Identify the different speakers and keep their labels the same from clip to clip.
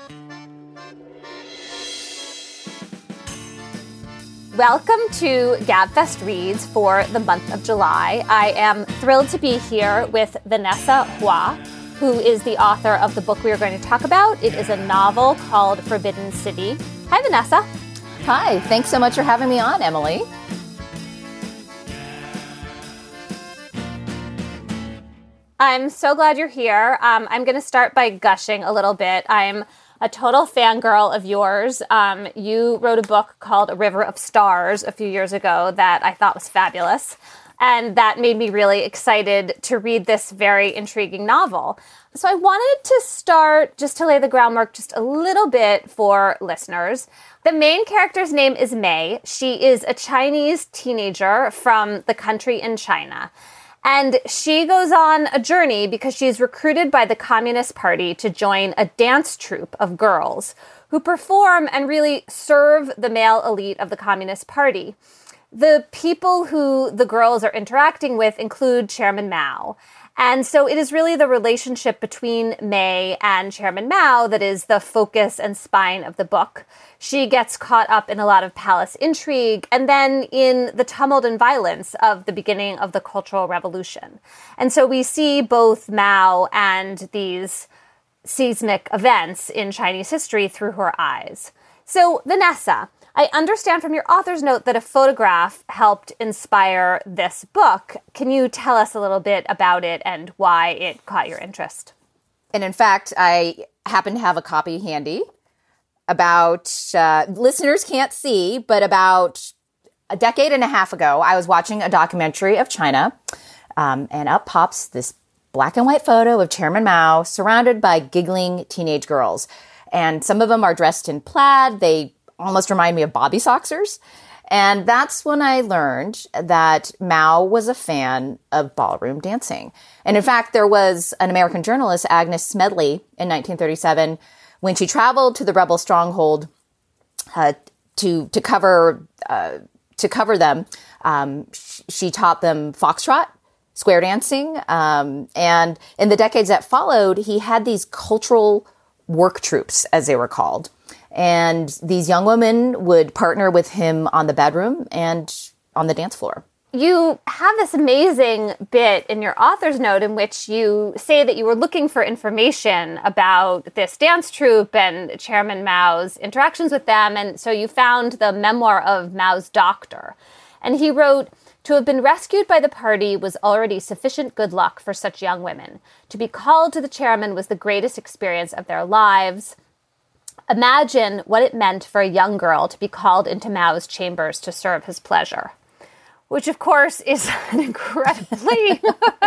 Speaker 1: Welcome to GabFest Reads for the month of July. I am thrilled to be here with Vanessa Hua, who is the author of the book we are going to talk about. It is a novel called Forbidden City. Hi, Vanessa.
Speaker 2: Hi, thanks so much for having me on, Emily.
Speaker 1: I'm so glad you're here. I'm going to start by gushing a little bit. I'm a total fangirl of yours. You wrote a book called A River of Stars a few years ago that I thought was fabulous. And that made me really excited to read this very intriguing novel. So I wanted to start just to lay the groundwork just a little bit for listeners. The main character's name is Mei. She is a Chinese teenager from the country in China. And she goes on a journey because she's recruited by the Communist Party to join a dance troupe of girls who perform and really serve the male elite of the Communist Party. The people who the girls are interacting with include Chairman Mao. And so it is really the relationship between Mei and Chairman Mao that is the focus and spine of the book. She gets caught up in a lot of palace intrigue and then in the tumult and violence of the beginning of the Cultural Revolution. And so we see both Mao and these seismic events in Chinese history through her eyes. So, Vanessa, I understand from your author's note that a photograph helped inspire this book. Can you tell us a little bit about it and why it caught your interest?
Speaker 2: And in fact, I happen to have a copy handy. Listeners can't see, but about a decade and a half ago, I was watching a documentary of China, and up pops this black and white photo of Chairman Mao surrounded by giggling teenage girls. And some of them are dressed in plaid. They almost remind me of Bobby Soxers. And that's when I learned that Mao was a fan of ballroom dancing. And in fact, there was an American journalist, Agnes Smedley, in 1937, when she traveled to the rebel stronghold to cover them. She taught them foxtrot, square dancing, and in the decades that followed, he had these cultural work troops, as they were called. And these young women would partner with him on the bedroom and on the dance floor.
Speaker 1: You have this amazing bit in your author's note in which you say that you were looking for information about this dance troupe and Chairman Mao's interactions with them. And so you found the memoir of Mao's doctor. And he wrote, "To have been rescued by the party was already sufficient good luck for such young women. To be called to the chairman was the greatest experience of their lives. Imagine what it meant for a young girl to be called into Mao's chambers to serve his pleasure." Which, of course, is an incredibly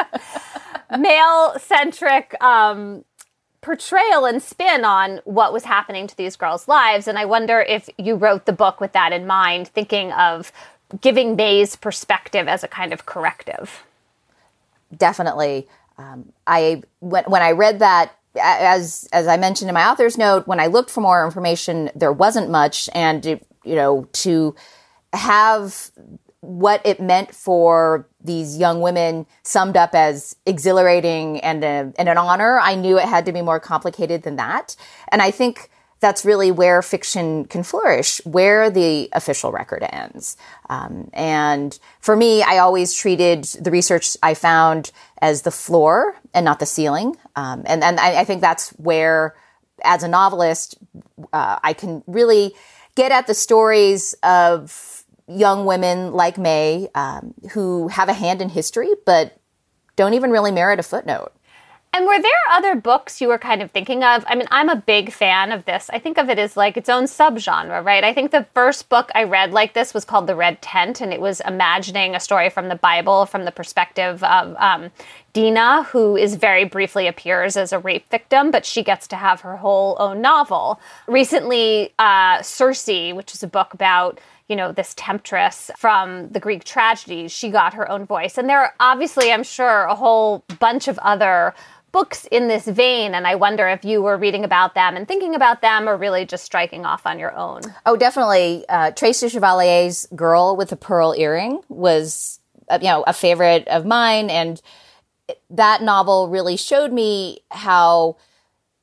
Speaker 1: male-centric portrayal and spin on what was happening to these girls' lives. And I wonder if you wrote the book with that in mind, thinking of giving Mei's perspective as a kind of corrective.
Speaker 2: Definitely. When I read that, as I mentioned in my author's note, when I looked for more information, there wasn't much. And, to have what it meant for these young women summed up as exhilarating and an honor, I knew it had to be more complicated than that. And I think that's really where fiction can flourish, where the official record ends. And for me, I always treated the research I found as the floor and not the ceiling. And I think that's where, as a novelist, I can really get at the stories of young women like Mei, who have a hand in history, but don't even really merit a footnote.
Speaker 1: And were there other books you were kind of thinking of? I mean, I'm a big fan of this. I think of it as like its own subgenre, right? I think the first book I read like this was called The Red Tent, and it was imagining a story from the Bible from the perspective of Dinah, who is very briefly appears as a rape victim, but she gets to have her whole own novel. Recently, Circe, which is a book about this temptress from the Greek tragedies, she got her own voice. And there are obviously, I'm sure, a whole bunch of other books in this vein. And I wonder if you were reading about them and thinking about them or really just striking off on your own.
Speaker 2: Oh, definitely. Tracy Chevalier's Girl with a Pearl Earring was, a favorite of mine. And that novel really showed me how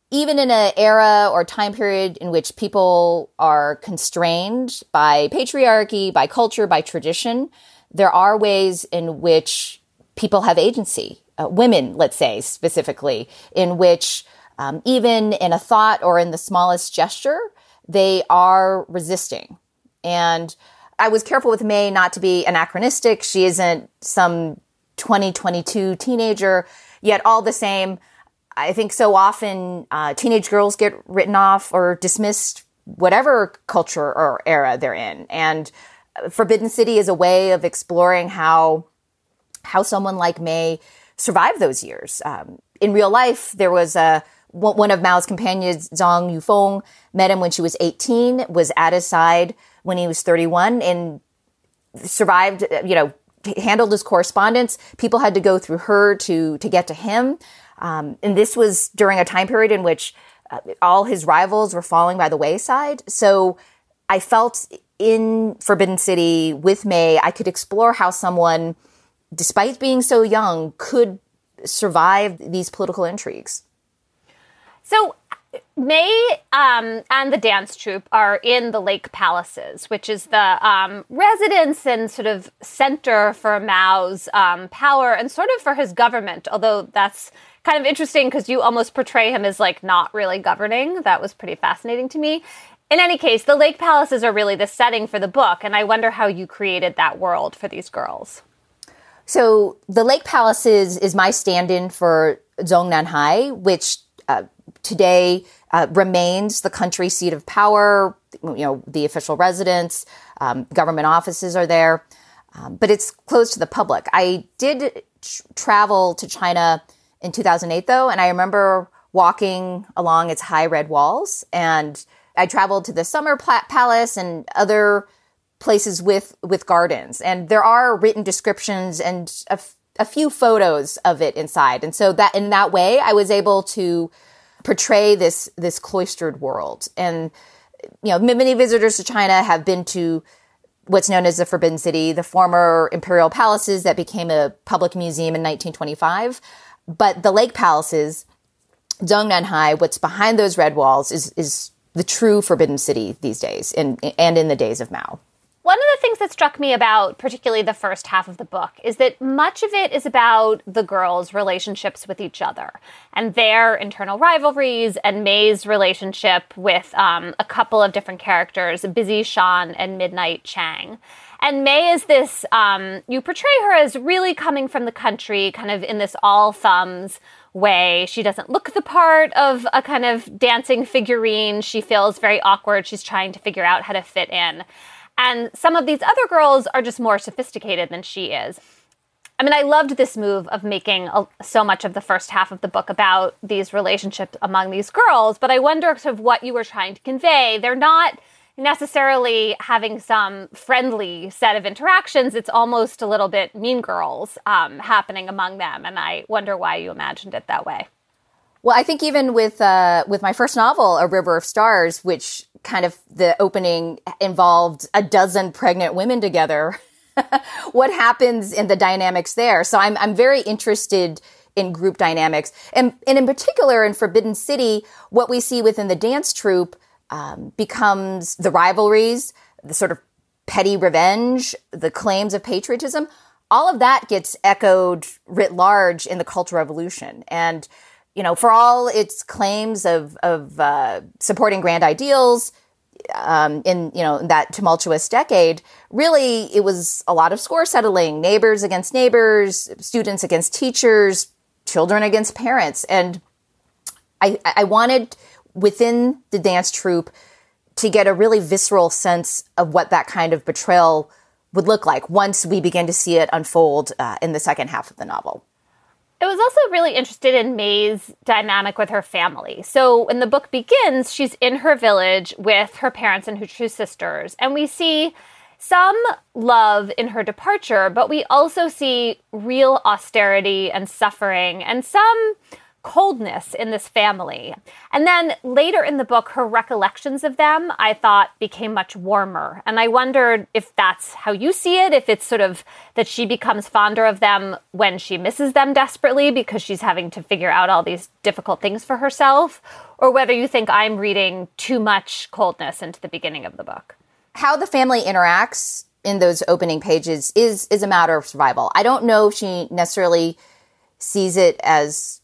Speaker 2: even in an era or time period in which people are constrained by patriarchy, by culture, by tradition, there are ways in which people have agency. Women, let's say specifically, in which even in a thought or in the smallest gesture, they are resisting. And I was careful with May not to be anachronistic. She isn't some 2022 teenager, yet all the same, I think so often teenage girls get written off or dismissed, whatever culture or era they're in. And Forbidden City is a way of exploring how someone like May survived those years. In real life, there was one of Mao's companions, Zhang Yufeng, met him when she was 18, was at his side when he was 31, and survived, handled his correspondence. People had to go through her to get to him. And this was during a time period in which all his rivals were falling by the wayside. So I felt in Forbidden City with May, I could explore how someone, despite being so young, could survive these political intrigues.
Speaker 1: So May and the dance troupe are in the Lake Palaces, which is the residence and sort of center for Mao's power and sort of for his government, although that's kind of interesting because you almost portray him as like not really governing. That was pretty fascinating to me. In any case, the Lake Palaces are really the setting for the book, and I wonder how you created that world for these girls.
Speaker 2: So the Lake Palaces is my stand-in for Zhongnanhai, which today remains the country seat of power. The official residence, government offices are there, but it's closed to the public. I did travel to China in 2008, though, and I remember walking along its high red walls, and I traveled to the Summer Palace and other places with gardens, and there are written descriptions and a few photos of it inside. And so that in that way, I was able to portray this cloistered world. And, many visitors to China have been to what's known as the Forbidden City, the former imperial palaces that became a public museum in 1925. But the Lake Palaces, Zhongnanhai, what's behind those red walls is the true Forbidden City these days and in the days of Mao.
Speaker 1: One of the things that struck me about particularly the first half of the book is that much of it is about the girls' relationships with each other and their internal rivalries and May's relationship with a couple of different characters, Busy Shan and Midnight Chang. And May is this, you portray her as really coming from the country, kind of in this all thumbs way. She doesn't look the part of a kind of dancing figurine. She feels very awkward. She's trying to figure out how to fit in. And some of these other girls are just more sophisticated than she is. I mean, I loved this move of making so much of the first half of the book about these relationships among these girls, but I wonder sort of what you were trying to convey. They're not necessarily having some friendly set of interactions. It's almost a little bit Mean Girls happening among them, and I wonder why you imagined it that way.
Speaker 2: Well, I think even with my first novel, A River of Stars, which kind of the opening involved a dozen pregnant women together, what happens in the dynamics there? So I'm very interested in group dynamics. And in particular, in Forbidden City, what we see within the dance troupe becomes the rivalries, the sort of petty revenge, the claims of patriotism. All of that gets echoed writ large in the Cultural Revolution. And for all its claims of supporting grand ideals in that tumultuous decade, really it was a lot of score settling, neighbors against neighbors, students against teachers, children against parents. And I wanted within the dance troupe to get a really visceral sense of what that kind of betrayal would look like once we begin to see it unfold in the second half of the novel.
Speaker 1: I was also really interested in May's dynamic with her family. So when the book begins, she's in her village with her parents and her two sisters. And we see some love in her departure, but we also see real austerity and suffering and some coldness in this family. And then later in the book, her recollections of them, I thought, became much warmer. And I wondered if that's how you see it, if it's sort of that she becomes fonder of them when she misses them desperately because she's having to figure out all these difficult things for herself, or whether you think I'm reading too much coldness into the beginning of the book.
Speaker 2: How the family interacts in those opening pages is a matter of survival. I don't know if she necessarily sees it as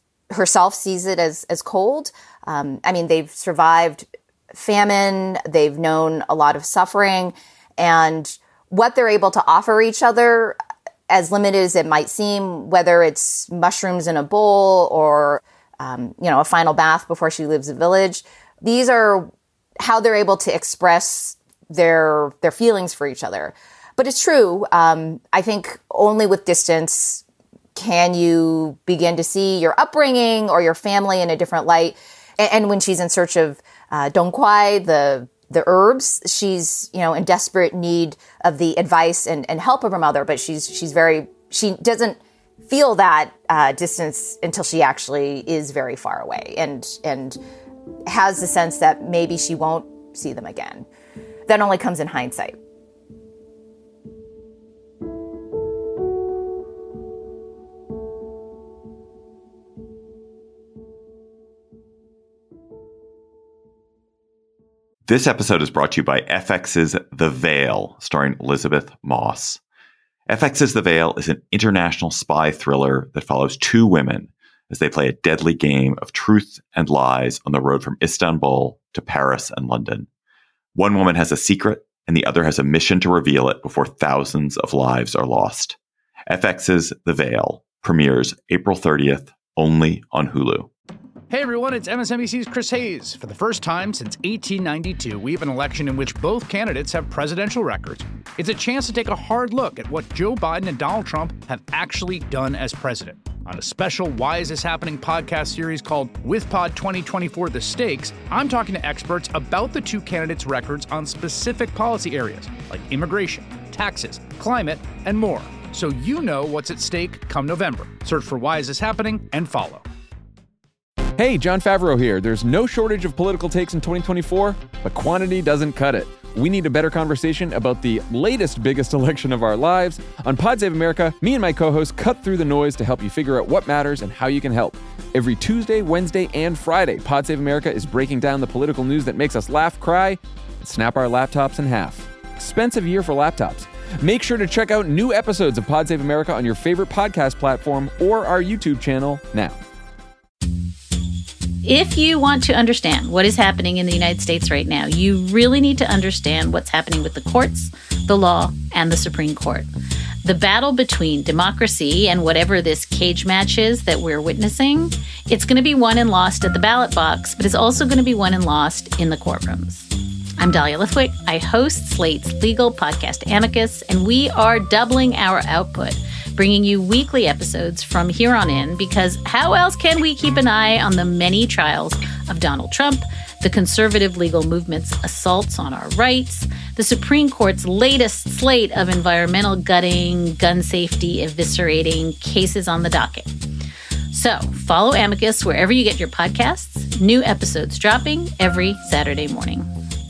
Speaker 2: cold. I mean, they've survived famine. They've known a lot of suffering, and what they're able to offer each other, as limited as it might seem, whether it's mushrooms in a bowl or, a final bath before she leaves the village. These are how they're able to express their feelings for each other. But it's true. I think only with distance can you begin to see your upbringing or your family in a different light. And when she's in search of dong quai, the herbs, she's, in desperate need of the advice and help of her mother, but she doesn't feel that distance until she actually is very far away and has the sense that maybe she won't see them again. That only comes in hindsight.
Speaker 3: This episode is brought to you by FX's The Veil, starring Elizabeth Moss. FX's The Veil is an international spy thriller that follows two women as they play a deadly game of truth and lies on the road from Istanbul to Paris and London. One woman has a secret, and the other has a mission to reveal it before thousands of lives are lost. FX's The Veil premieres April 30th, only on Hulu.
Speaker 4: Hey everyone, it's MSNBC's Chris Hayes. For the first time since 1892, we have an election in which both candidates have presidential records. It's a chance to take a hard look at what Joe Biden and Donald Trump have actually done as president. On a special Why Is This Happening podcast series called WithPod 2024 The Stakes, I'm talking to experts about the two candidates' records on specific policy areas like immigration, taxes, climate, and more. So you know what's at stake come November. Search for Why Is This Happening and follow.
Speaker 5: Hey, Jon Favreau here. There's no shortage of political takes in 2024, but quantity doesn't cut it. We need a better conversation about the latest biggest election of our lives. On Pod Save America, me and my co-hosts cut through the noise to help you figure out what matters and how you can help. Every Tuesday, Wednesday, and Friday, Pod Save America is breaking down the political news that makes us laugh, cry, and snap our laptops in half. Expensive year for laptops. Make sure to check out new episodes of Pod Save America on your favorite podcast platform or our YouTube channel now.
Speaker 6: If you want to understand what is happening in the United States right now, you really need to understand what's happening with the courts, the law, and the Supreme Court. The battle between democracy and whatever this cage match is that we're witnessing, it's going to be won and lost at the ballot box, but it's also going to be won and lost in the courtrooms. I'm Dahlia Lithwick. I host Slate's legal podcast Amicus, and we are doubling our output, bringing you weekly episodes from here on in, because how else can we keep an eye on the many trials of Donald Trump, the conservative legal movement's assaults on our rights, the Supreme Court's latest slate of environmental gutting, gun safety eviscerating cases on the docket. So follow Amicus wherever you get your podcasts. New episodes dropping every Saturday morning.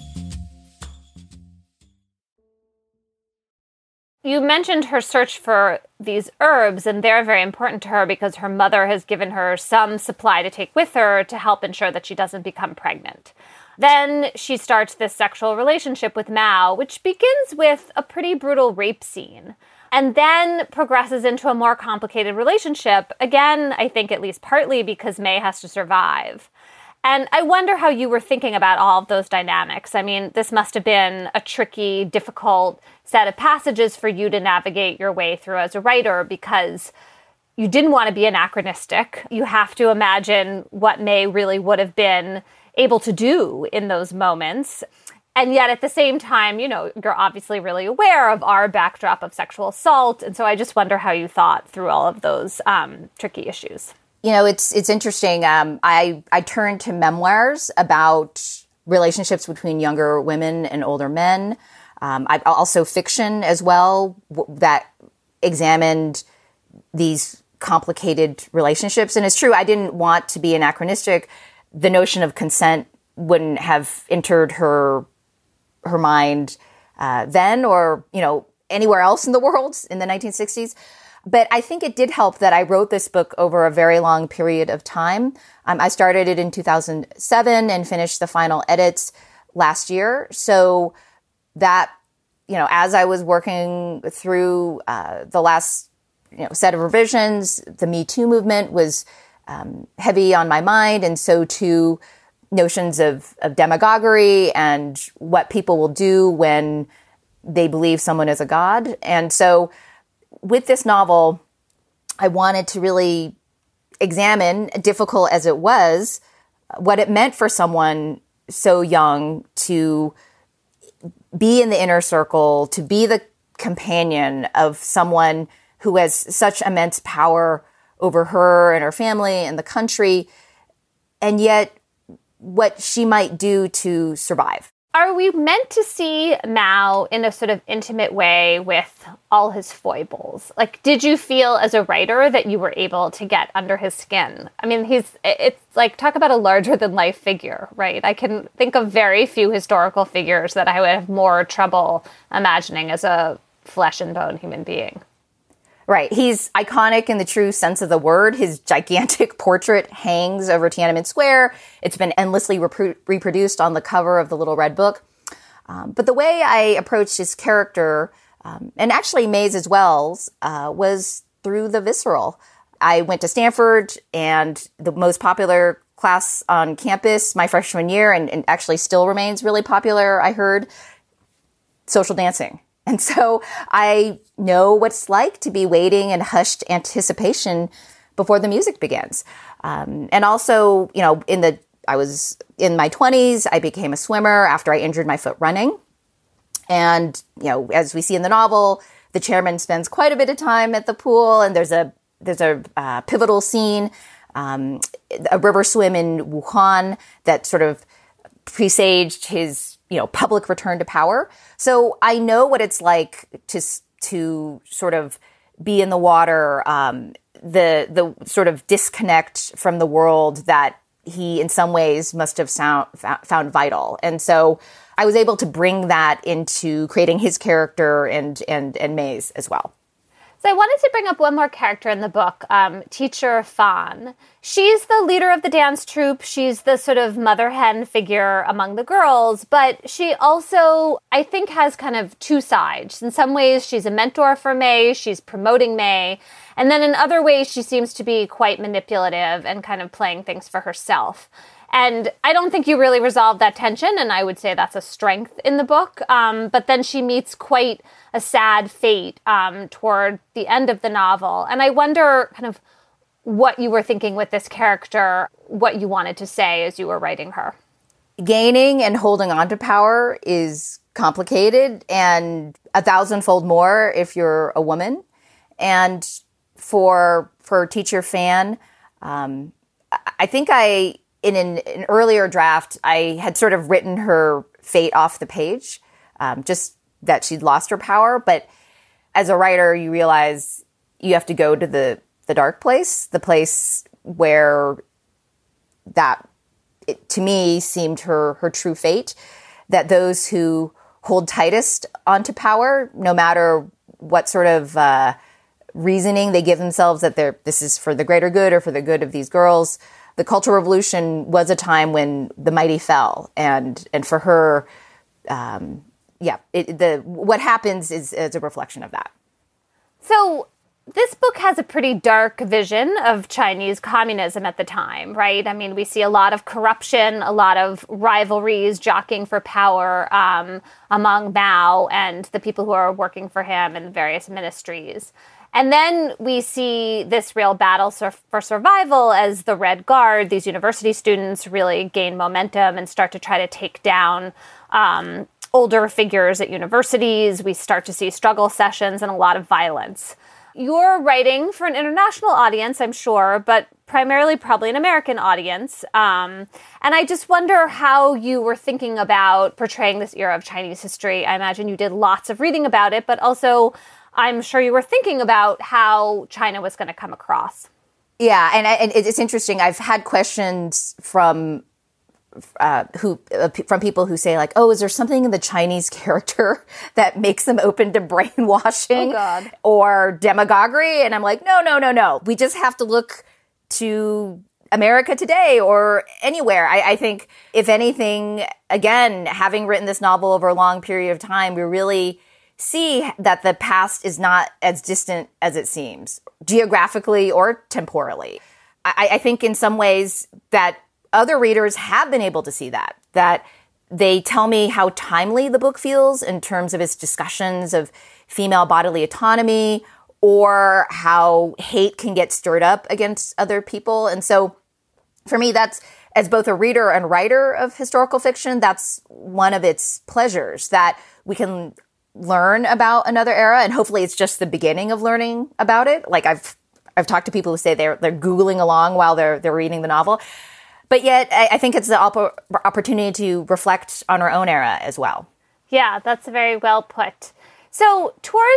Speaker 1: You mentioned her search for these herbs, and they're very important to her because her mother has given her some supply to take with her to help ensure that she doesn't become pregnant. Then she starts this sexual relationship with Mao, which begins with a pretty brutal rape scene, and then progresses into a more complicated relationship, again, I think at least partly because May has to survive. And I wonder how you were thinking about all of those dynamics. I mean, this must have been a tricky, difficult set of passages for you to navigate your way through as a writer, because you didn't want to be anachronistic. You have to imagine what May really would have been able to do in those moments. And yet at the same time, you're obviously really aware of our backdrop of sexual assault. And so I just wonder how you thought through all of those tricky issues.
Speaker 2: It's interesting. I turned to memoirs about relationships between younger women and older men. Also fiction as well that examined these complicated relationships. And it's true, I didn't want to be anachronistic. The notion of consent wouldn't have entered her mind then, or, anywhere else in the world in the 1960s. But I think it did help that I wrote this book over a very long period of time. I started it in 2007 and finished the final edits last year. So that, as I was working through the last set of revisions, the Me Too movement was heavy on my mind. And so too, notions of demagoguery and what people will do when they believe someone is a god. And so with this novel, I wanted to really examine, difficult as it was, what it meant for someone so young to be in the inner circle, to be the companion of someone who has such immense power over her and her family and the country, and yet what she might do to survive.
Speaker 1: Are we meant to see Mao in a sort of intimate way with all his foibles? Like, did you feel as a writer that you were able to get under his skin? I mean, it's like, talk about a larger than life figure, right? I can think of very few historical figures that I would have more trouble imagining as a flesh and bone human being.
Speaker 2: Right. He's iconic in the true sense of the word. His gigantic portrait hangs over Tiananmen Square. It's been endlessly reproduced on the cover of the Little Red Book. But the way I approached his character, and actually May's as well, was through the visceral. I went to Stanford, and the most popular class on campus my freshman year, and actually still remains really popular, I heard, social dancing. And so I know what it's like to be waiting in hushed anticipation before the music begins. And also, I was in my 20s. I became a swimmer after I injured my foot running. And, as we see in the novel, the chairman spends quite a bit of time at the pool, and there's a pivotal scene, a river swim in Wuhan that sort of presaged his public return to power. So I know what it's like to sort of be in the water, the sort of disconnect from the world that he in some ways must have found vital. And so I was able to bring that into creating his character and May's as well.
Speaker 1: So I wanted to bring up one more character in the book, Teacher Fan. She's the leader of the dance troupe. She's the sort of mother hen figure among the girls, but she also, I think, has kind of two sides. In some ways, she's a mentor for May. She's promoting May. And then in other ways, she seems to be quite manipulative and kind of playing things for herself. And I don't think you really resolve that tension, and I would say that's a strength in the book. But then she meets quite a sad fate toward the end of the novel. And I wonder kind of what you were thinking with this character, what you wanted to say as you were writing her.
Speaker 2: Gaining and holding on to power is complicated, and 1,000-fold more if you're a woman. And for Teacher Fan, I think in an earlier draft, I had sort of written her fate off the page, just that she'd lost her power. But as a writer, you realize you have to go to the dark place, the place where to me, seemed her true fate, that those who hold tightest onto power, no matter what sort of reasoning they give themselves that this is for the greater good or for the good of these girls. The Cultural Revolution was a time when the mighty fell, and for her, what happens is a reflection of that.
Speaker 1: So this book has a pretty dark vision of Chinese communism at the time, right? I mean, we see a lot of corruption, a lot of rivalries, jockeying for power among Mao and the people who are working for him in various ministries. And then we see this real battle for survival as the Red Guard, these university students, really gain momentum and start to try to take down older figures at universities. We start to see struggle sessions and a lot of violence. You're writing for an international audience, I'm sure, but primarily probably an American audience. And I just wonder how you were thinking about portraying this era of Chinese history. I imagine you did lots of reading about it, but also I'm sure you were thinking about how China was going to come across.
Speaker 2: Yeah, and it's interesting. I've had questions from people who say like, "Oh, is there something in the Chinese character that makes them open to brainwashing or demagoguery?" And I'm like, no. We just have to look to America today or anywhere. I think, if anything, again, having written this novel over a long period of time, we really see that the past is not as distant as it seems, geographically or temporally. I think in some ways that other readers have been able to see that they tell me how timely the book feels in terms of its discussions of female bodily autonomy or how hate can get stirred up against other people. And so for me, that's, as both a reader and writer of historical fiction, that's one of its pleasures, that we can learn about another era, and hopefully it's just the beginning of learning about it. Like I've talked to people who say they're Googling along while they're reading the novel. But yet, I think it's the opportunity to reflect on our own era as well.
Speaker 1: Yeah, that's very well put. So toward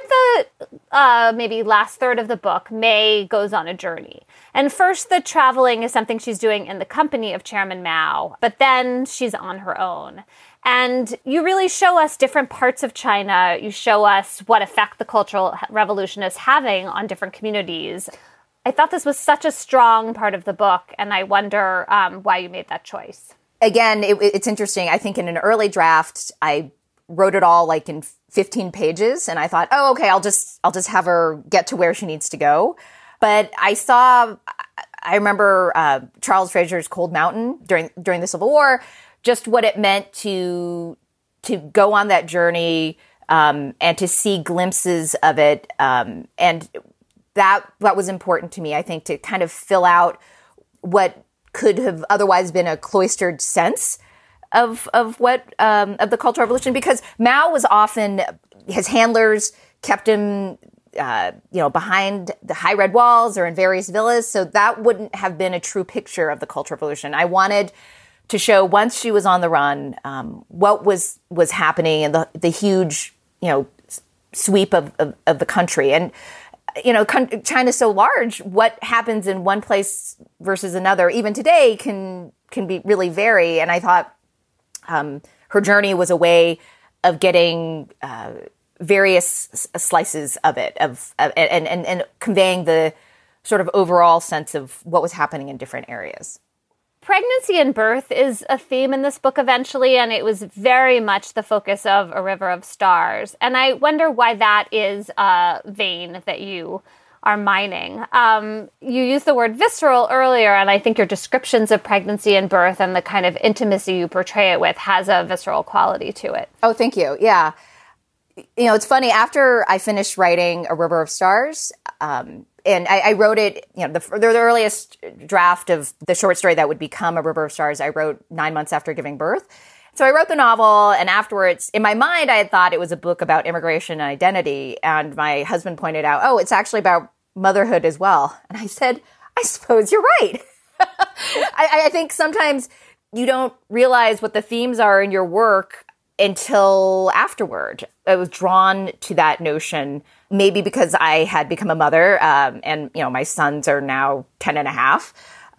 Speaker 1: the maybe last third of the book, May goes on a journey. And first, the traveling is something she's doing in the company of Chairman Mao, but then she's on her own. And you really show us different parts of China. You show us what effect the Cultural Revolution is having on different communities. I thought this was such a strong part of the book, and I wonder why you made that choice.
Speaker 2: Again, it's interesting. I think in an early draft, I wrote it all like in 15 pages, and I thought, oh, okay, I'll just have her get to where she needs to go. But I remember Charles Fraser's Cold Mountain during the Civil War, just what it meant to go on that journey and to see glimpses of it, and that was important to me, I think, to kind of fill out what could have otherwise been a cloistered sense of the Cultural Revolution, because Mao was often, his handlers kept him behind the high red walls or in various villas, so that wouldn't have been a true picture of the Cultural Revolution. I wanted to show, once she was on the run, what was happening in the huge sweep of the country. And China's so large, what happens in one place versus another, even today, can be really vary. And I thought her journey was a way of getting various slices of it, and conveying the sort of overall sense of what was happening in different areas.
Speaker 1: Pregnancy and birth is a theme in this book eventually, and it was very much the focus of A River of Stars. And I wonder why that is a vein that you are mining. You used the word visceral earlier, and I think your descriptions of pregnancy and birth and the kind of intimacy you portray it with has a visceral quality to it.
Speaker 2: Oh, thank you. Yeah. It's funny, after I finished writing A River of Stars, and I wrote it, the earliest draft of the short story that would become A River of Stars, I wrote 9 months after giving birth. So I wrote the novel, and afterwards, in my mind, I had thought it was a book about immigration and identity. And my husband pointed out, oh, it's actually about motherhood as well. And I said, I suppose you're right. I think sometimes you don't realize what the themes are in your work until afterward. I was drawn to that notion, maybe because I had become a mother, and my sons are now 10 and a half.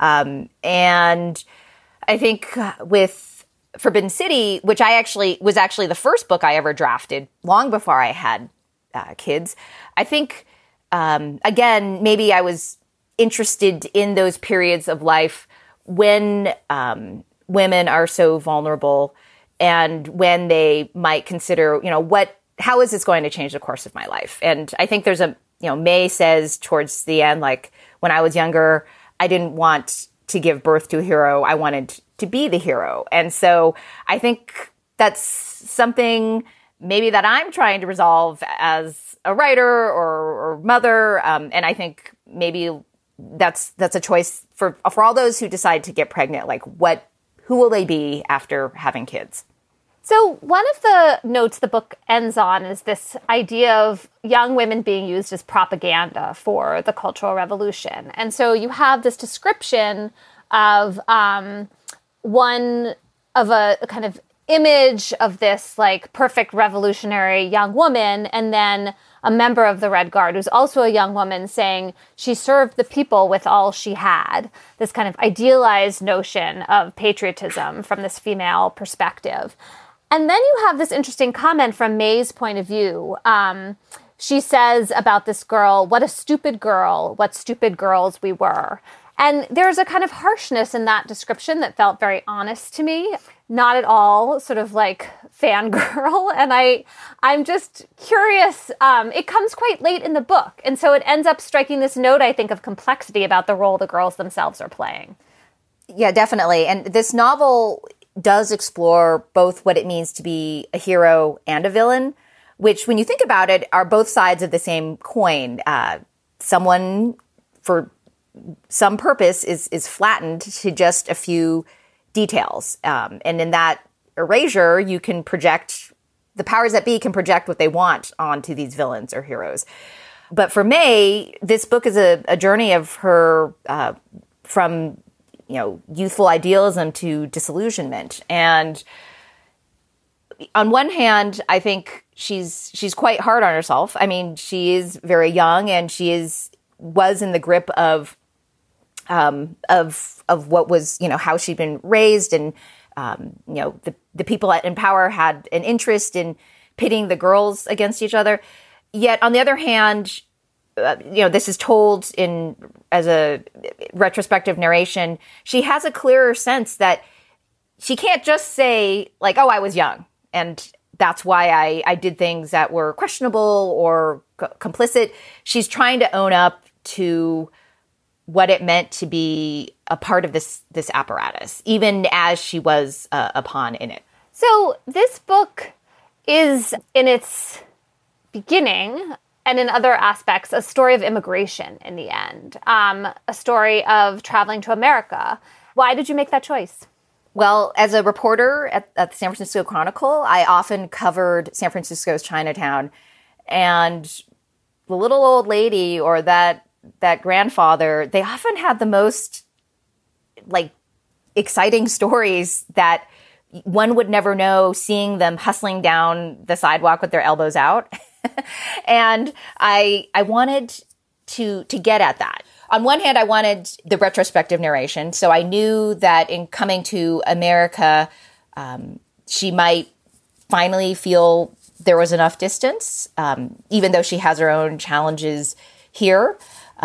Speaker 2: And I think with Forbidden City, which was actually the first book I ever drafted long before I had kids, I think, again, maybe I was interested in those periods of life when women are so vulnerable, and when they might consider, how is this going to change the course of my life? And I think there's May says towards the end, like, when I was younger, I didn't want to give birth to a hero. I wanted to be the hero. And so I think that's something maybe that I'm trying to resolve as a writer or mother. And I think maybe that's a choice for all those who decide to get pregnant. Like, who will they be after having kids?
Speaker 1: So one of the notes the book ends on is this idea of young women being used as propaganda for the Cultural Revolution. And so you have this description of a kind of image of this like perfect revolutionary young woman, and then a member of the Red Guard who's also a young woman saying she served the people with all she had. This kind of idealized notion of patriotism from this female perspective. And then you have this interesting comment from May's point of view. She says about this girl, what a stupid girl, what stupid girls we were. And there's a kind of harshness in that description that felt very honest to me, not at all sort of like fangirl. And I'm just curious. It comes quite late in the book. And so it ends up striking this note, I think, of complexity about the role the girls themselves are playing.
Speaker 2: Yeah, definitely. And this novel does explore both what it means to be a hero and a villain, which when you think about it are both sides of the same coin. Someone for some purpose is flattened to just a few details. And in that erasure, you can project, the powers that be can project what they want onto these villains or heroes. But for May, this book is a journey of her from, youthful idealism to disillusionment. And on one hand, I think she's quite hard on herself. I mean, she is very young and she was in the grip of what was, how she'd been raised. And, the people in power had an interest in pitting the girls against each other. Yet on the other hand, this is told as a retrospective narration. She has a clearer sense that she can't just say like, oh, I was young and that's why I did things that were questionable or complicit. She's trying to own up to what it meant to be a part of this apparatus, even as she was a pawn in it.
Speaker 1: So this book is, in its beginning and in other aspects, a story of immigration in the end, a story of traveling to America. Why did you make that choice?
Speaker 2: Well, as a reporter at the San Francisco Chronicle, I often covered San Francisco's Chinatown, and the little old lady or that grandfather, they often had the most like exciting stories that one would never know seeing them hustling down the sidewalk with their elbows out. And I wanted to get at that. On one hand, I wanted the retrospective narration. So I knew that in coming to America, she might finally feel there was enough distance, even though she has her own challenges here.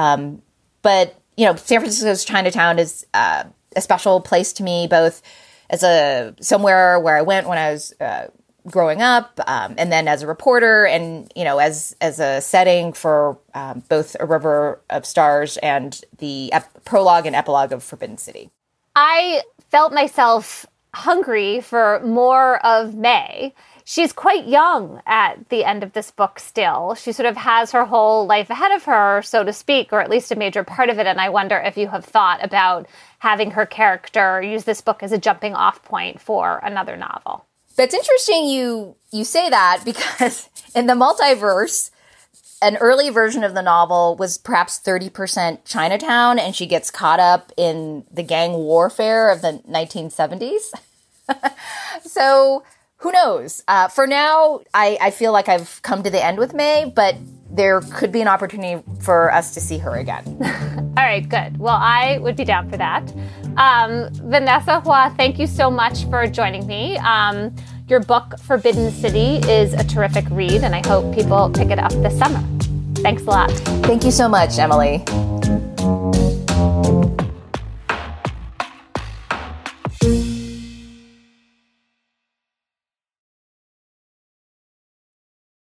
Speaker 2: But, San Francisco's Chinatown is a special place to me, both as somewhere where I went when I was growing up, and then as a reporter and, as a setting for both A River of Stars and the prologue and epilogue of Forbidden City.
Speaker 1: I felt myself hungry for more of May. She's quite young at the end of this book still. She sort of has her whole life ahead of her, so to speak, or at least a major part of it. And I wonder if you have thought about having her character use this book as a jumping off point for another novel.
Speaker 2: That's interesting you say that, because in the multiverse, an early version of the novel was perhaps 30% Chinatown, and she gets caught up in the gang warfare of the 1970s. So who knows? For now, I feel like I've come to the end with May, but there could be an opportunity for us to see her again.
Speaker 1: All right, good. Well, I would be down for that. Vanessa Hua, thank you so much for joining me. Your book, Forbidden City, is a terrific read, and I hope people pick it up this summer. Thanks a lot.
Speaker 2: Thank you so much, Emily.